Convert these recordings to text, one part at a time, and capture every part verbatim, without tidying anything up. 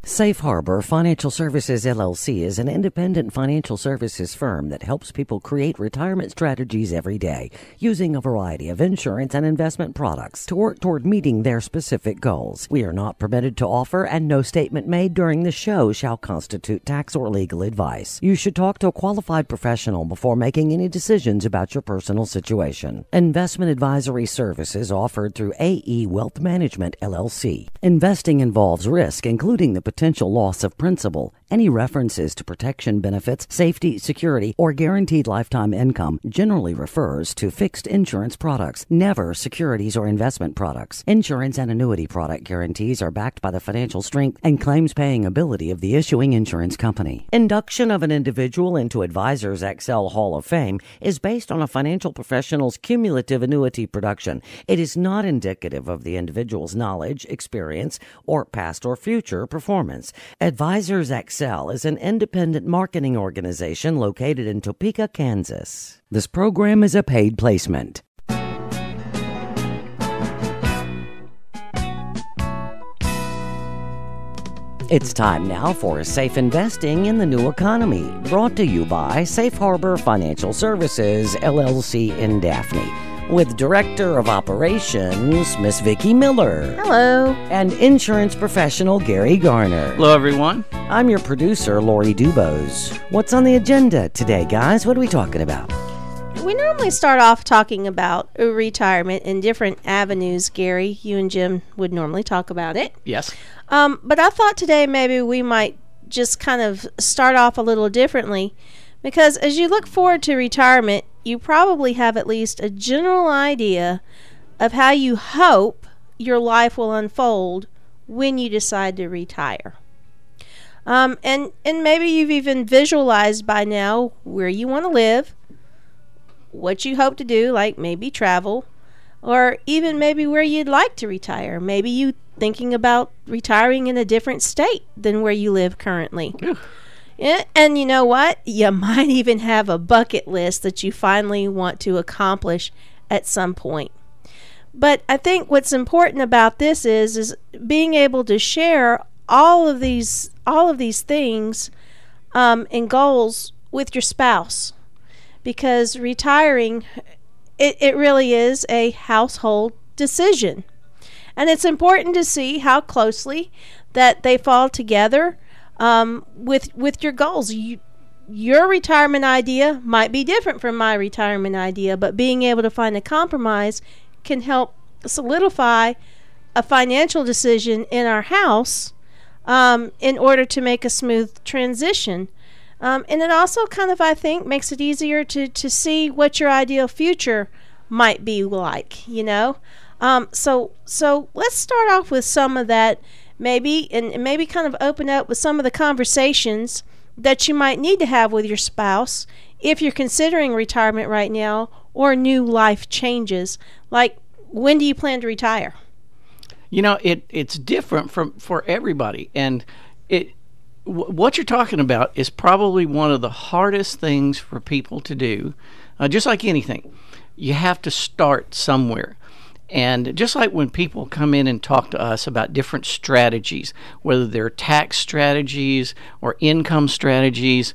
Safe Harbor Financial Services, L L C is an independent financial services firm that helps people create retirement strategies every day using a variety of insurance and investment products to work toward meeting their specific goals. We are not permitted to offer, and no statement made during the show shall constitute tax or legal advice. You should talk to a qualified professional before making any decisions about your personal situation. Investment advisory services offered through A E Wealth Management, L L C. Investing involves risk, including the potential loss of principal. Any references to protection benefits, safety, security, or guaranteed lifetime income generally refers to fixed insurance products, never securities or investment products. Insurance and annuity product guarantees are backed by the financial strength and claims-paying ability of the issuing insurance company. Induction of an individual into Advisors Excel Hall of Fame is based on a financial professional's cumulative annuity production. It is not indicative of the individual's knowledge, experience, or past or future performance. Advisors Excel is an independent marketing organization located in Topeka, Kansas. This program is a paid placement. It's time now for Safe Investing in the New Economy, brought to you by Safe Harbor Financial Services, L L C in Daphne, with Director of Operations, Miss Vicki Miller. Hello. And insurance professional, Gary Garner. Hello, everyone. I'm your producer, Lori Dubose. What's on the agenda today, guys? What are we talking about? We normally start off talking about retirement in different avenues, Gary. You and Jim would normally talk about it. Yes. Um, but I thought today maybe we might just kind of start off a little differently, because as you look forward to retirement, you probably have at least a general idea of how you hope your life will unfold when you decide to retire. Um, and, and maybe you've even visualized by now where you want to live, what you hope to do, like maybe travel, or even maybe where you'd like to retire. Maybe you thinking about retiring in a different state than where you live currently. Yeah, and you know what? You might even have a bucket list that you finally want to accomplish at some point. But I think what's important about this is is being able to share all of these all of these things um, and goals with your spouse, because retiring, it, it really is a household decision. And it's important to see how closely that they fall together um, with with your goals. You, your retirement idea might be different from my retirement idea, but being able to find a compromise can help solidify a financial decision in our house um, in order to make a smooth transition. Um, and it also kind of, I think, makes it easier to, to see what your ideal future might be like, you know. Um, so so let's start off with some of that, maybe, and, and maybe kind of open up with some of the conversations that you might need to have with your spouse if you're considering retirement right now or new life changes. Like, when do you plan to retire? You know, it it's different from for everybody, and it w- what you're talking about is probably one of the hardest things for people to do. Uh, just like anything, you have to start somewhere. And just like when people come in and talk to us about different strategies, whether they're tax strategies or income strategies,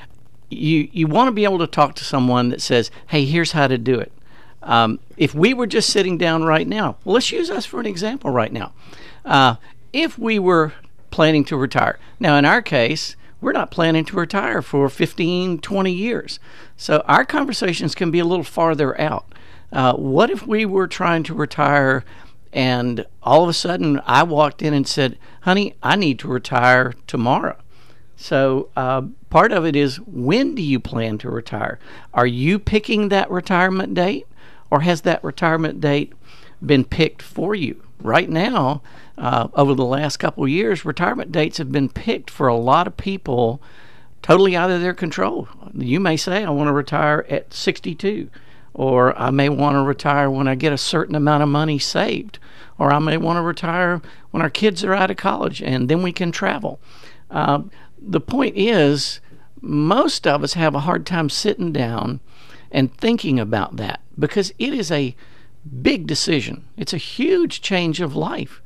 you you want to be able to talk to someone that says, hey, here's how to do it. Um, if we were just sitting down right now, well, let's use us for an example right now. Uh, if we were planning to retire, now in our case, we're not planning to retire for fifteen, twenty years. So our conversations can be a little farther out. Uh, what if we were trying to retire and all of a sudden I walked in and said, honey, I need to retire tomorrow? So uh, part of it is, when do you plan to retire? Are you picking that retirement date, or has that retirement date been picked for you? Right now, uh, over the last couple of years, retirement dates have been picked for a lot of people totally out of their control. You may say, I want to retire at sixty-two. Or I may want to retire when I get a certain amount of money saved. Or I may want to retire when our kids are out of college and then we can travel. Uh, the point is, most of us have a hard time sitting down and thinking about that, because it is a big decision. It's a huge change of life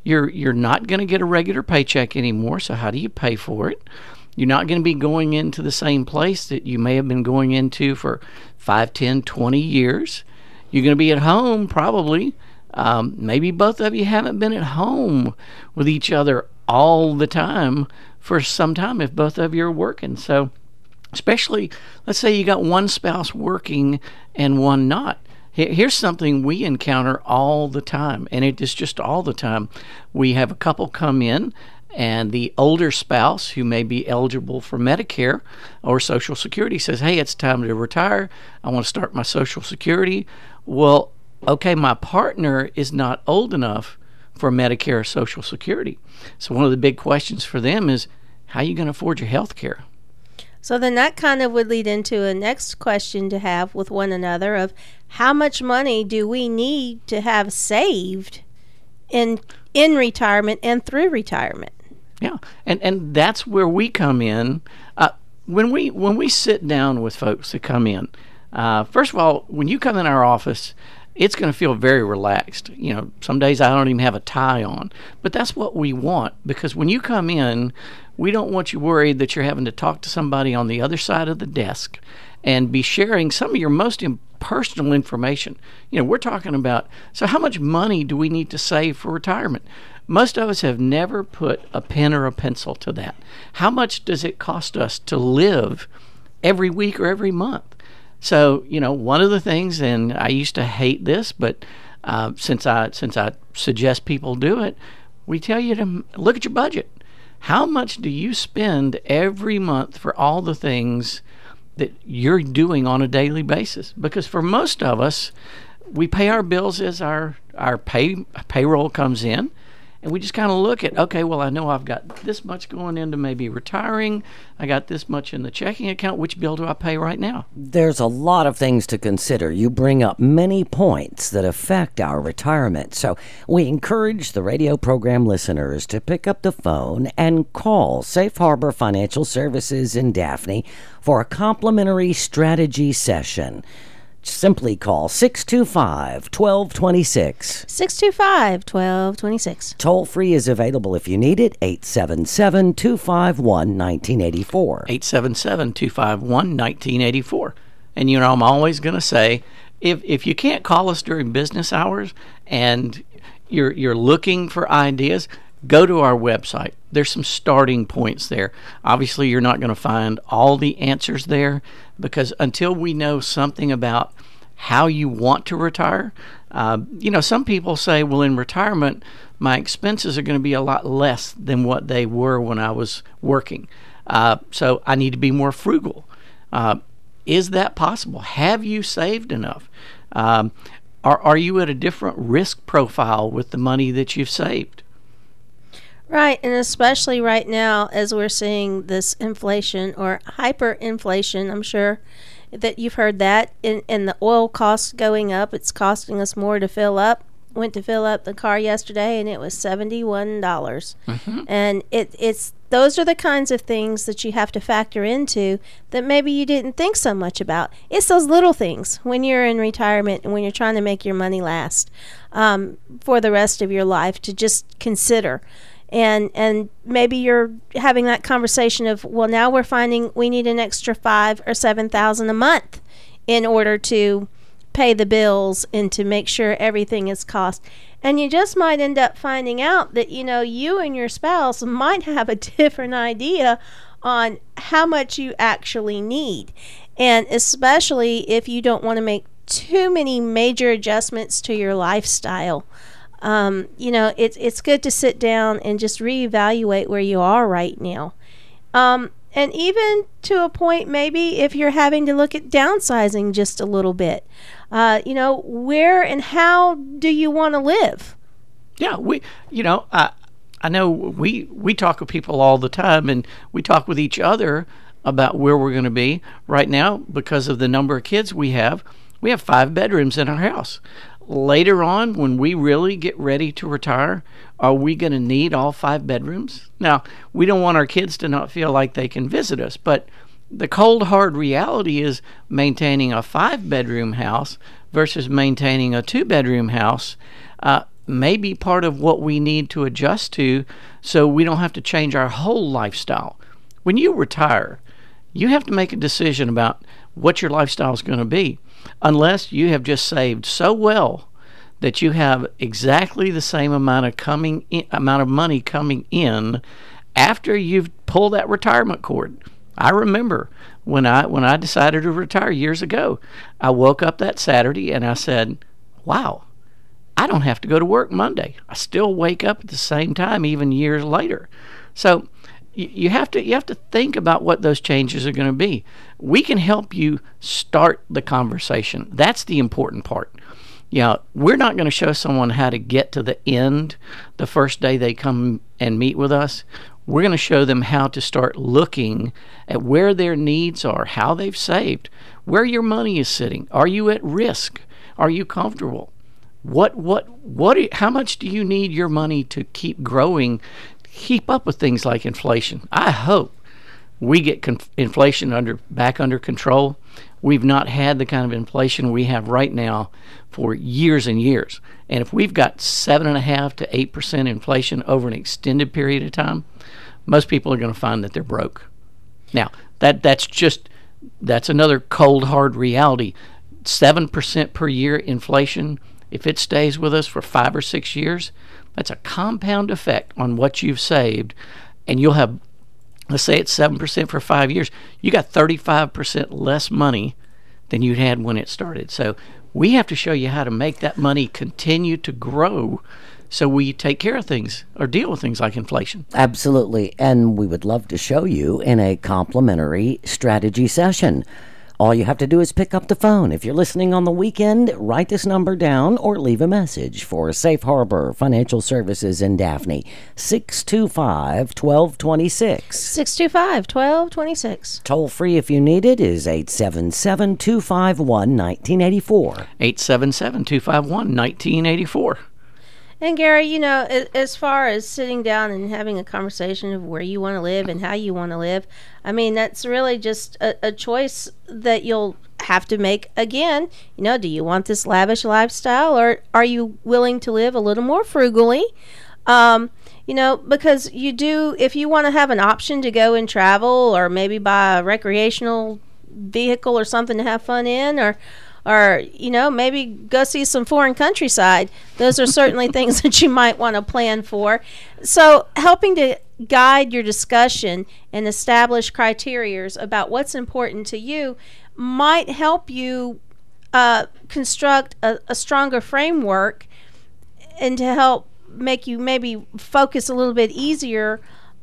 You're you're not going to get a regular paycheck anymore, so how do you pay for it? You're not going to be going into the same place that you may have been going into for five, ten, twenty years. You're going to be at home probably. Um, maybe both of you haven't been at home with each other all the time for some time if both of you are working. So especially, let's say you got one spouse working and one not. Here's something we encounter all the time, and it is just all the time. We have a couple come in, and the older spouse who may be eligible for Medicare or Social Security says, hey, it's time to retire. I want to start my Social Security. Well, okay, my partner is not old enough for Medicare or Social Security. So one of the big questions for them is, how are you going to afford your health care? So then that kind of would lead into a next question to have with one another of how much money do we need to have saved in in retirement and through retirement? Yeah, and and that's where we come in. Uh, when we when we sit down with folks that come in, uh, first of all, when you come in our office, it's going to feel very relaxed. You know, some days I don't even have a tie on, but that's what we want, because when you come in, we don't want you worried that you're having to talk to somebody on the other side of the desk and be sharing some of your most personal information. You know, we're talking about, so how much money do we need to save for retirement? Most of us have never put a pen or a pencil to that. How much does it cost us to live every week or every month? So, you know, one of the things, and I used to hate this, but uh, since I since I suggest people do it, we tell you to look at your budget. How much do you spend every month for all the things that you're doing on a daily basis? Because for most of us, we pay our bills as our, our pay payroll comes in. And we just kind of look at, okay, well, I know I've got this much going into maybe retiring. I got this much in the checking account. Which bill do I pay right now? There's a lot of things to consider. You bring up many points that affect our retirement. So we encourage the radio program listeners to pick up the phone and call Safe Harbor Financial Services in Daphne for a complimentary strategy session. Simply call six two five, one two two six. six two five, one two two six. Toll free is available if you need it, eight seven seven, two five one, one nine eight four. eight seven seven, two five one, one nine eight four. And, you know, I'm always going to say, if if you can't call us during business hours and you're you're looking for ideas, go to our website. There's some starting points there. Obviously, you're not going to find all the answers there, because until we know something about how you want to retire, uh, you know, some people say, well, in retirement, my expenses are going to be a lot less than what they were when I was working. Uh, so I need to be more frugal. Uh, is that possible? Have you saved enough? Um, are, are you at a different risk profile with the money that you've saved? Right, and especially right now as we're seeing this inflation or hyperinflation, I'm sure that you've heard that, in, in the oil costs going up. It's costing us more to fill up. Went to fill up the car yesterday and it was seventy-one dollars. Mm-hmm. And it it's those are the kinds of things that you have to factor into that maybe you didn't think so much about. It's those little things when you're in retirement and when you're trying to make your money last um, for the rest of your life to just consider. And and maybe you're having that conversation of, well, now we're finding we need an extra five or seven thousand a month in order to pay the bills and to make sure everything is cost. And you just might end up finding out that, you know, you and your spouse might have a different idea on how much you actually need. And especially if you don't want to make too many major adjustments to your lifestyle. Um, you know, it's it's good to sit down and just reevaluate where you are right now. Um, and even to a point, maybe if you're having to look at downsizing just a little bit, uh, you know, where and how do you want to live? Yeah, we, you know, I, I know we, we talk with people all the time, and we talk with each other about where we're going to be. Right now, because of the number of kids we have, we have five bedrooms in our house. Later on, when we really get ready to retire, are we going to need all five bedrooms? Now, we don't want our kids to not feel like they can visit us, but the cold, hard reality is maintaining a five-bedroom house versus maintaining a two-bedroom house uh, may be part of what we need to adjust to so we don't have to change our whole lifestyle. When you retire, you have to make a decision about what your lifestyle is going to be, unless you have just saved so well that you have exactly the same amount of coming in, amount of money coming in after you've pulled that retirement cord. I remember when I when I decided to retire years ago, I woke up that Saturday and I said, wow, I don't have to go to work Monday. I still wake up at the same time even years later. So you have to you have to think about what those changes are going to be. We can help you start the conversation. That's the important part. You know, we're not going to show someone how to get to the end the first day they come and meet with us. We're going to show them how to start looking at where their needs are, how they've saved, where your money is sitting. Are you at risk? Are you comfortable? What what what? How much do you need your money to keep growing? Keep up with things like inflation. I hope we get con- inflation under back under control. We've not had the kind of inflation we have right now for years and years. And if we've got seven and a half to eight percent inflation over an extended period of time, most people are going to find that they're broke. Now, that that's just that's another cold hard reality. Seven percent per year inflation, if it stays with us for five or six years, that's a compound effect on what you've saved, and you'll have, let's say it's seven percent for five years, you got thirty-five percent less money than you had when it started. So we have to show you how to make that money continue to grow so we take care of things or deal with things like inflation. Absolutely, and we would love to show you in a complimentary strategy session. All you have to do is pick up the phone. If you're listening on the weekend, write this number down or leave a message for Safe Harbor Financial Services in Daphne. six two five, one two two six. six two five, one two two six. Toll free if you need it is eight seven seven, two five one, one nine eight four. eight seven seven, two five one, one nine eight four. And Gary, you know, as far as sitting down and having a conversation of where you want to live and how you want to live, I mean, that's really just a, a choice that you'll have to make again. You know, do you want this lavish lifestyle, or are you willing to live a little more frugally? Um, you know, because you do, if you want to have an option to go and travel or maybe buy a recreational vehicle or something to have fun in, or or, you know, maybe go see some foreign countryside. Those are certainly things that you might want to plan for. So helping to guide your discussion and establish criterias about what's important to you might help you uh, construct a, a stronger framework and to help make you maybe focus a little bit easier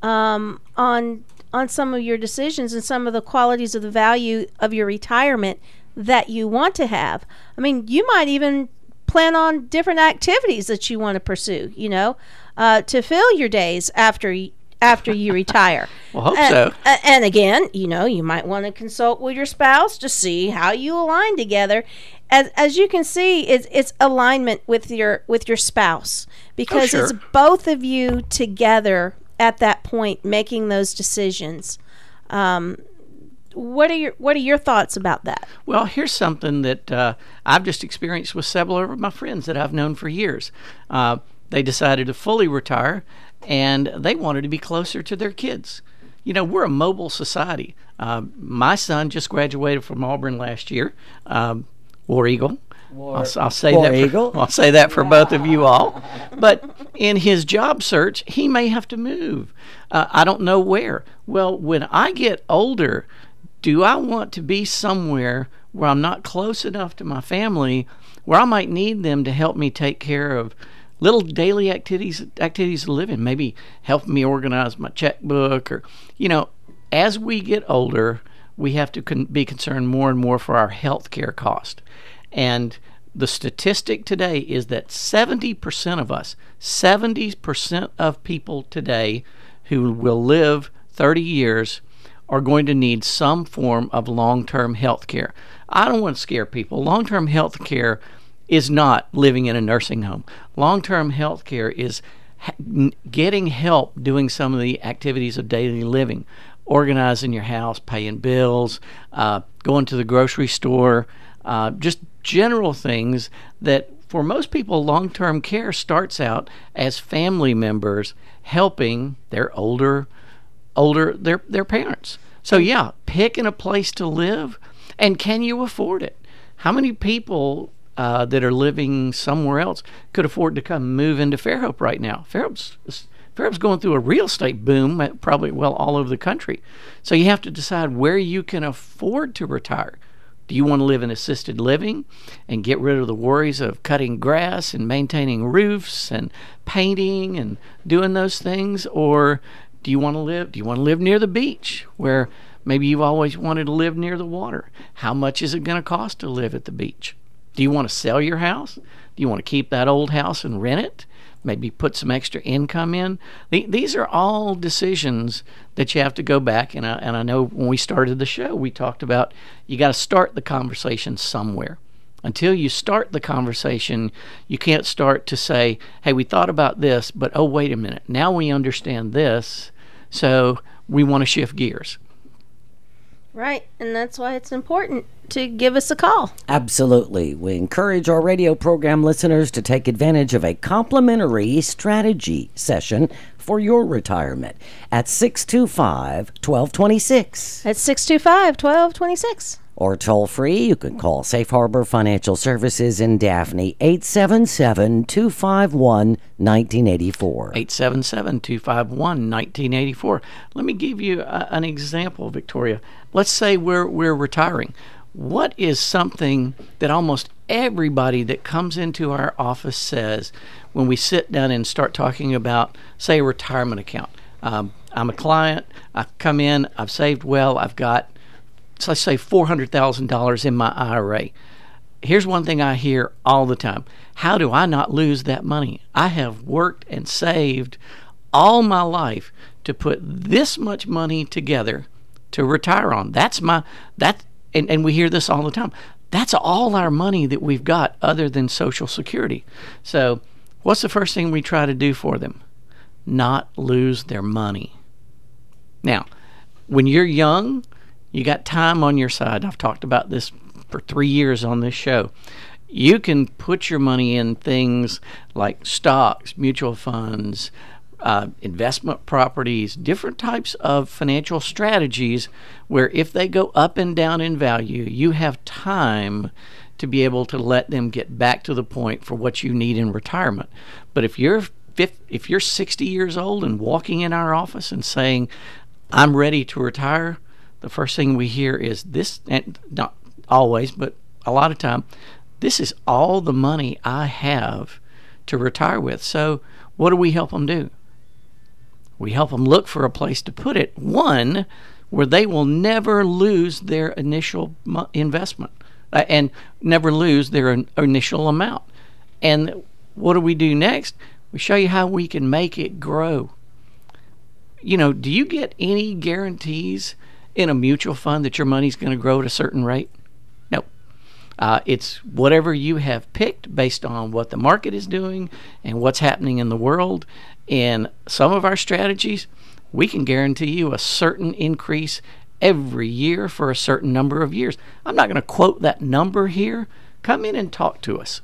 um, on on some of your decisions and some of the qualities of the value of your retirement that you want to have. I mean, you might even plan on different activities that you want to pursue, you know, uh, to fill your days after y- after you retire. Well, hope and, so. Uh, and again, you know, you might want to consult with your spouse to see how you align together. As as you can see, it's it's alignment with your with your spouse, because oh, sure. it's both of you together at that point making those decisions. Um, What are your What are your thoughts about that? Well, here's something that uh, I've just experienced with several of my friends that I've known for years. Uh, they decided to fully retire, and they wanted to be closer to their kids. You know, we're a mobile society. Uh, my son just graduated from Auburn last year, um, War Eagle. War, I'll, I'll say War that. For, Eagle. I'll say that for both of you all. But in his job search, he may have to move. Uh, I don't know where. Well, when I get older, do I want to be somewhere where I'm not close enough to my family, where I might need them to help me take care of little daily activities activities of living, maybe help me organize my checkbook, or, you know, as we get older, we have to con- be concerned more and more for our health care cost. And the statistic today is that seventy percent of us, seventy percent of people today who will live thirty years are going to need some form of long-term health care. I don't want to scare people. Long-term health care is not living in a nursing home. Long-term health care is ha- getting help doing some of the activities of daily living, organizing your house, paying bills, uh, going to the grocery store, uh, just general things that for most people, long-term care starts out as family members helping their older, older their their parents. So yeah, picking a place to live, and can you afford it? How many people uh, that are living somewhere else could afford to come move into Fairhope right now? Fairhope's Fairhope's going through a real estate boom, at probably well all over the country. So you have to decide where you can afford to retire. Do you want to live in assisted living and get rid of the worries of cutting grass and maintaining roofs and painting and doing those things? Or do you want to live, do you want to live near the beach where maybe you've always wanted to live near the water? How much is it going to cost to live at the beach? Do you want to sell your house? Do you want to keep that old house and rent it? Maybe put some extra income in? These are all decisions that you have to go back. And I, and I know when we started the show, we talked about you got to start the conversation somewhere. Until you start the conversation, you can't start to say, hey, we thought about this, but oh, wait a minute. Now we understand this, so we want to shift gears. Right, and that's why it's important to give us a call. Absolutely. We encourage our radio program listeners to take advantage of a complimentary strategy session for your retirement at six two five, one two two six. At six two five, one two two six. Or toll free, you can call Safe Harbor Financial Services in Daphne, eight seven seven, two five one, one nine eight four. eight seven seven, two five one, one nine eight four. Let me give you a, an example, Victoria. Let's say we're we're retiring. What is something that almost everybody that comes into our office says when we sit down and start talking about, say, a retirement account? Um, I'm a client. I come in. I've saved well. I've got, so let's say, four hundred thousand dollars in my I R A. Here's one thing I hear all the time. How do I not lose that money? I have worked and saved all my life to put this much money together to retire on. That's my, that, and, and we hear this all the time. That's all our money that we've got other than Social Security. So what's the first thing we try to do for them? Not lose their money. Now, when you're young, you got time on your side. I've talked about this for three years on this show. You can put your money in things like stocks, mutual funds, uh, investment properties, different types of financial strategies where if they go up and down in value, you have time to be able to let them get back to the point for what you need in retirement. But if you're fifty, if you're sixty years old and walking in our office and saying, I'm ready to retire, the first thing we hear is this, and not always, but a lot of time, this is all the money I have to retire with. So what do we help them do? We help them look for a place to put it, one, where they will never lose their initial investment uh, and never lose their initial amount. And what do we do next? We show you how we can make it grow. You know, do you get any guarantees in a mutual fund that your money's going to grow at a certain rate? No. Uh, it's whatever you have picked based on what the market is doing and what's happening in the world. In some of our strategies, we can guarantee you a certain increase every year for a certain number of years. I'm not going to quote that number here. Come in and talk to us.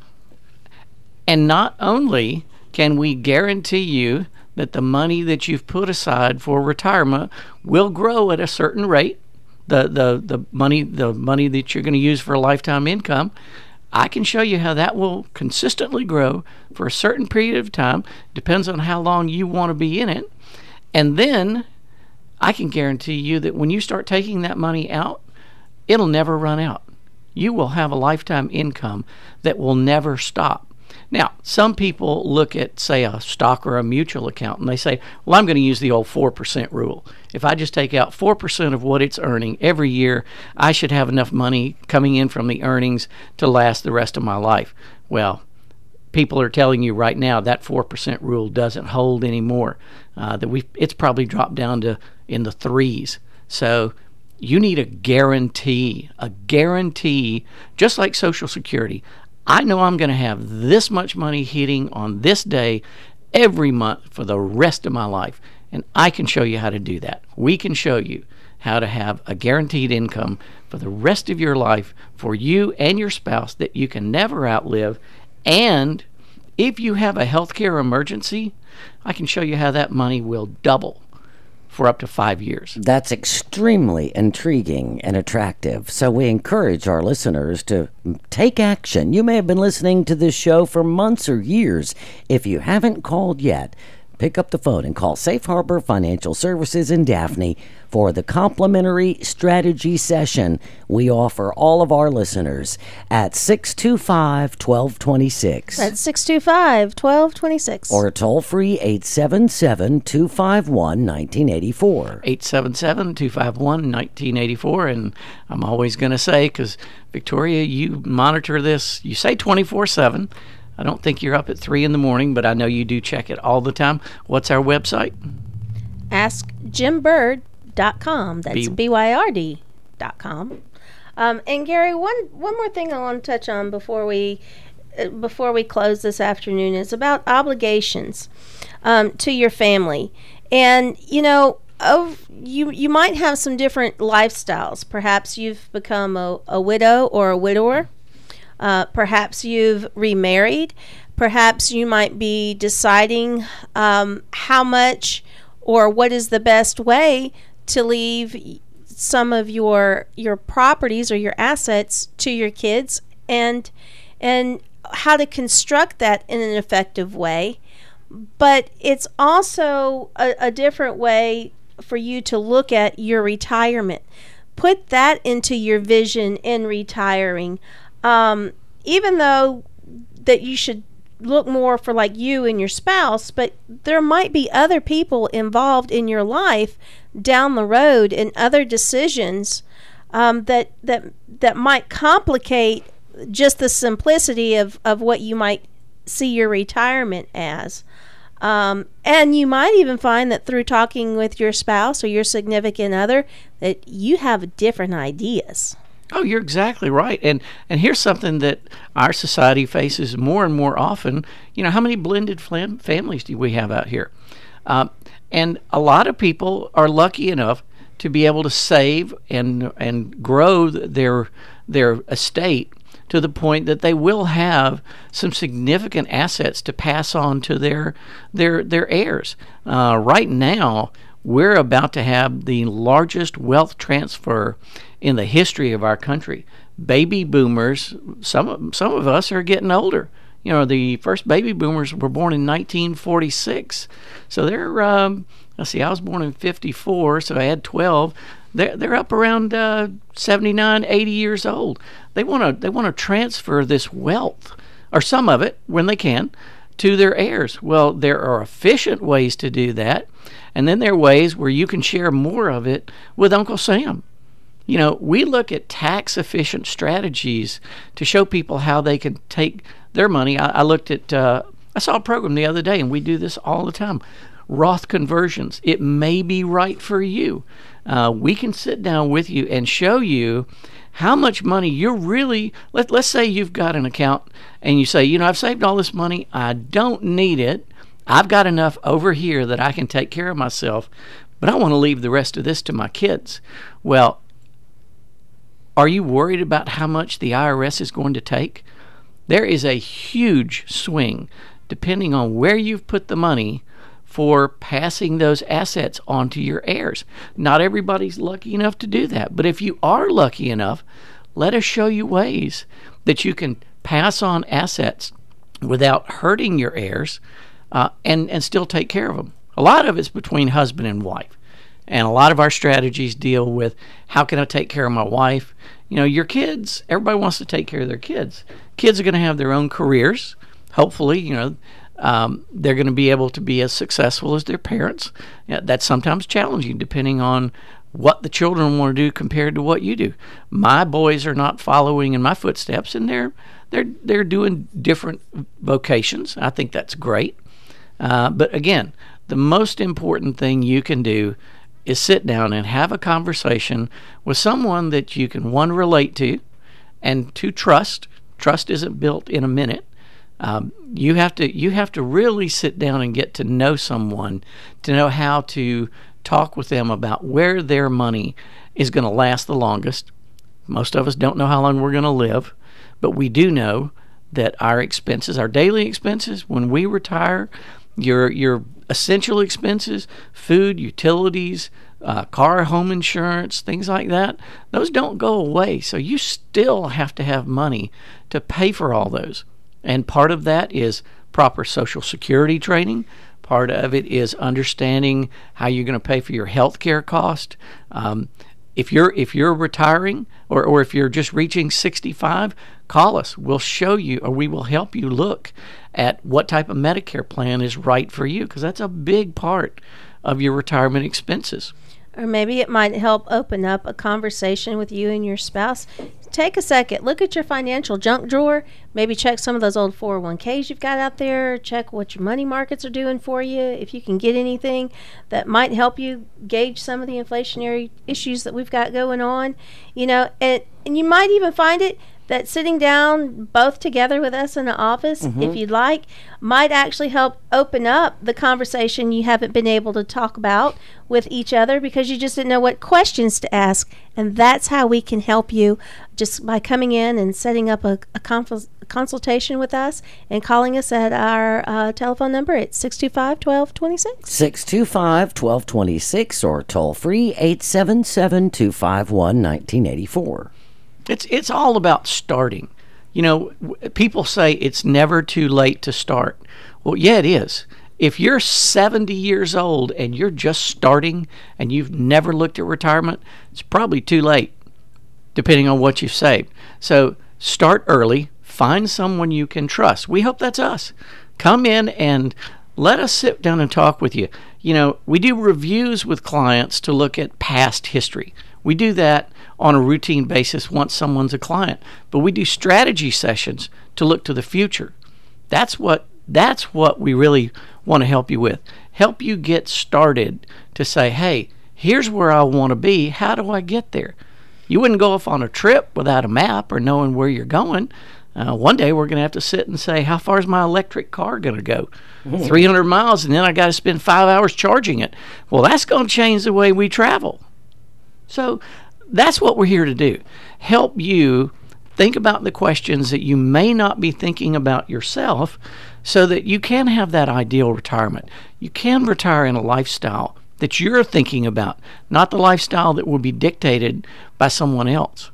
And not only can we guarantee you that the money that you've put aside for retirement will grow at a certain rate, the the the money the money that you're going to use for a lifetime income, I can show you how that will consistently grow for a certain period of time. Depends on how long you want to be in it. And then I can guarantee you that when you start taking that money out, it'll never run out. You will have a lifetime income that will never stop. Now, some people look at, say, a stock or a mutual account, and they say, well, I'm going to use the old four percent rule. If I just take out four percent of what it's earning every year, I should have enough money coming in from the earnings to last the rest of my life. Well, people are telling you right now that four percent rule doesn't hold anymore. Uh, that we it's probably dropped down to in the threes. So you need a guarantee, a guarantee, just like Social Security. I know I'm going to have this much money hitting on this day every month for the rest of my life, and I can show you how to do that. We can show you how to have a guaranteed income for the rest of your life for you and your spouse that you can never outlive, And if you have a healthcare emergency, I can show you how that money will double for up to five years. That's extremely intriguing and attractive. So we encourage our listeners to take action. You may have been listening to this show for months or years. If you haven't called yet, pick up the phone and call Safe Harbor Financial Services in Daphne for the complimentary strategy session we offer all of our listeners at six two five, one two two six. That's six two five, one two two six. Or toll free eight seven seven, two five one, one nine eight four. eight seven seven, two five one, one nine eight four. And I'm always going to say, because Victoria, you monitor this, you say twenty-four seven. I don't think you're up at three in the morning, but I know you do check it all the time. What's our website? ask jim bird dot com. That's B- B Y R D dot com. Um, and Gary, one one more thing I want to touch on before we uh, before we close this afternoon is about obligations um, to your family. And you know, of you you might have some different lifestyles. Perhaps you've become a, a widow or a widower. Uh, perhaps you've remarried. Perhaps you might be deciding um, how much or what is the best way to leave some of your your properties or your assets to your kids, and and how to construct that in an effective way. But it's also a, a different way for you to look at your retirement. Put that into your vision in retiring. Um, even though that you should look more for like you and your spouse, but there might be other people involved in your life down the road in other decisions um, that that that might complicate just the simplicity of, of what you might see your retirement as. Um, and you might even find that through talking with your spouse or your significant other that you have different ideas. Oh, you're exactly right. And and here's something that our society faces more and more often. You know, how many blended fam- families do we have out here? Uh, and a lot of people are lucky enough to be able to save and and grow their their estate to the point that they will have some significant assets to pass on to their their their heirs. Uh, right now, we're about to have the largest wealth transfer in the history of our country. Baby boomers, some of, some of us are getting older. You know, the first baby boomers were born in nineteen forty-six. So they're, um, let's see, I was born in fifty-four, so I had twelve. They're, they're up around uh, seventy-nine, eighty years old. They want to they want to transfer this wealth, or some of it, when they can, to their heirs. Well, there are efficient ways to do that, and then there are ways where you can share more of it with Uncle Sam. You know, we look at tax-efficient strategies to show people how they can take their money. I, I looked at, uh, I saw a program the other day, and we do this all the time. Roth conversions. It may be right for you. Uh, we can sit down with you and show you how much money you're really, let, let's say you've got an account and you say, you know, I've saved all this money. I don't need it. I've got enough over here that I can take care of myself, but I want to leave the rest of this to my kids. Well, are you worried about how much the I R S is going to take? There is a huge swing depending on where you've put the money for passing those assets on to your heirs. Not everybody's lucky enough to do that, but if you are lucky enough, let us show you ways that you can pass on assets without hurting your heirs uh, and, and still take care of them. A lot of it's between husband and wife. And a lot of our strategies deal with how can I take care of my wife? You know, your kids, everybody wants to take care of their kids. Kids are going to have their own careers. Hopefully, you know, um, they're going to be able to be as successful as their parents. You know, that's sometimes challenging depending on what the children want to do compared to what you do. My boys are not following in my footsteps, and they're they're they're doing different vocations. I think that's great. Uh, but again, the most important thing you can do is sit down and have a conversation with someone that you can, one, relate to, and two, trust. Trust isn't built in a minute. Um, you have to you have to really sit down and get to know someone to know how to talk with them about where their money is going to last the longest. Most of us don't know how long we're going to live, but we do know that our expenses, our daily expenses, when we retire, your your essential expenses, food, utilities, uh, car, home insurance, things like that, those don't go away. So you still have to have money to pay for all those. And part of that is proper Social Security training. Part of it is understanding how you're going to pay for your health care cost. Um, if you're if you're retiring or, or if you're just reaching sixty-five, call us. We'll show you, or we will help you look at what type of Medicare plan is right for you, because that's a big part of your retirement expenses. Or maybe it might help open up a conversation with you and your spouse. Take a second, look at your financial junk drawer, maybe check some of those old four oh one k's you've got out there, check what your money markets are doing for you, if you can get anything that might help you gauge some of the inflationary issues that we've got going on. You know, and, and you might even find it that sitting down both together with us in the office, mm-hmm. if you'd like, might actually help open up the conversation you haven't been able to talk about with each other because you just didn't know what questions to ask. And that's how we can help you, just by coming in and setting up a, a, conf- a consultation with us and calling us at our uh, telephone number at six two five, one two two six. six two five, one two two six or toll free eight seven seven, two five one, one nine eight four. It's it's all about starting. You know, w- people say it's never too late to start. Well, yeah, it is. If you're seventy years old and you're just starting and you've never looked at retirement, it's probably too late, depending on what you've saved. So start early. Find someone you can trust. We hope that's us. Come in and let us sit down and talk with you. You know, we do reviews with clients to look at past history. We do that on a routine basis once someone's a client, but we do strategy sessions to look to the future. That's what that's what we really want to help you with. Help you get started to say, hey, here's where I want to be. How do I get there? You wouldn't go off on a trip without a map or knowing where you're going. Uh, one day we're going to have to sit and say, how far is my electric car going to go? Mm-hmm. three hundred miles, and then I got to spend five hours charging it. Well, that's going to change the way we travel. So that's what we're here to do. Help you think about the questions that you may not be thinking about yourself so that you can have that ideal retirement. You can retire in a lifestyle that you're thinking about, not the lifestyle that will be dictated by someone else.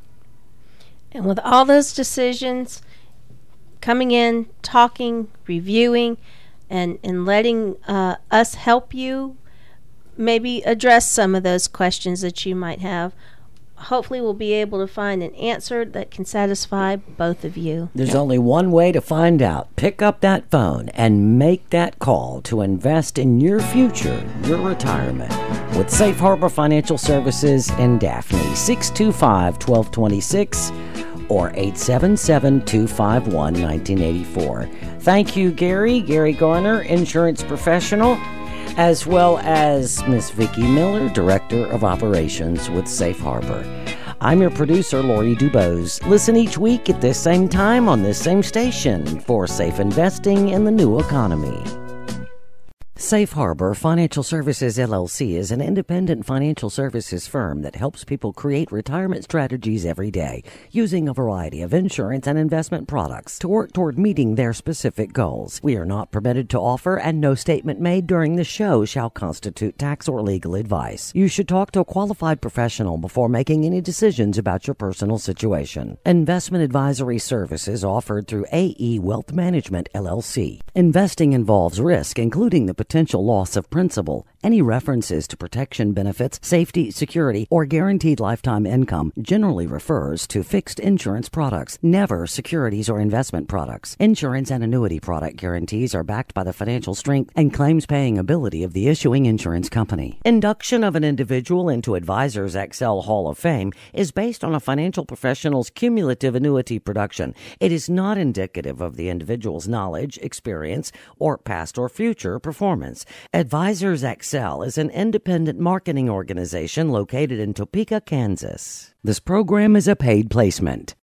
And with all those decisions, coming in, talking, reviewing, and, and letting uh, us help you maybe address some of those questions that you might have, hopefully we'll be able to find an answer that can satisfy both of you. There's only one way to find out. Pick up that phone and make that call to invest in your future, your retirement, with Safe Harbor Financial Services in Daphne. six two five, one two two six or eight seven seven, two five one, one nine eight four. Thank you, Gary. Gary Garner, insurance professional, as well as Miss Vicki Miller, Director of Operations with Safe Harbor. I'm your producer, Lori Dubose. Listen each week at this same time on this same station for Safe Investing in the New Economy. Safe Harbor Financial Services, L L C is an independent financial services firm that helps people create retirement strategies every day using a variety of insurance and investment products to work toward meeting their specific goals. We are not permitted to offer, and no statement made during the show shall constitute tax or legal advice. You should talk to a qualified professional before making any decisions about your personal situation. Investment advisory services offered through A E Wealth Management, L L C. Investing involves risk, including the potential loss of principal. Any references to protection benefits, safety, security, or guaranteed lifetime income generally refers to fixed insurance products, never securities or investment products. Insurance and annuity product guarantees are backed by the financial strength and claims-paying ability of the issuing insurance company. Induction of an individual into Advisors Excel Hall of Fame is based on a financial professional's cumulative annuity production. It is not indicative of the individual's knowledge, experience, or past or future performance. Advisors Excel is an independent marketing organization located in Topeka, Kansas. This program is a paid placement.